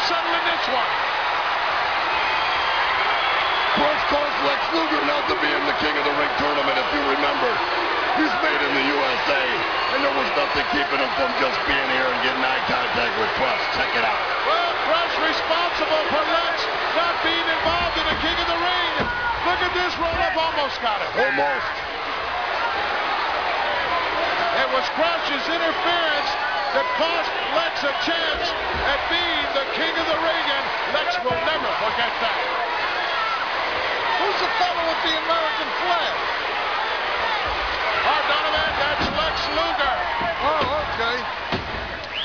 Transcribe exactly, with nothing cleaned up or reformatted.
settling this one. Crush caused Lex Luger not to be in the King of the Ring tournament, if you remember. He's made in the U S A, and there was nothing keeping him from just being here and getting eye contact with Crush. Check it out. Well, Crush responsible for Lex not being involved in the King of the Ring. Look at this roll-up, almost got it. Almost. It was Crush's interference that cost Lex a chance at being the King of the Ring, and Lex will never forget that. Who's the fellow with the American flag? Oh, Donovan, that's Lex Luger. Oh,